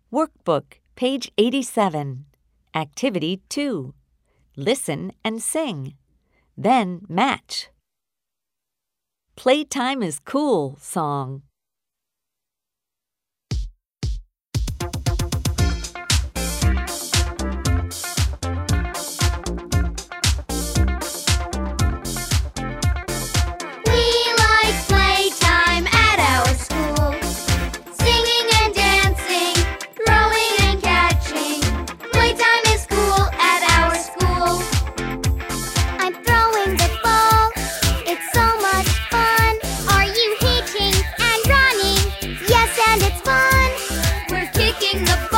Workbook, page 87. Activity 2. Listen and sing. Then match. Playtime is cool song. The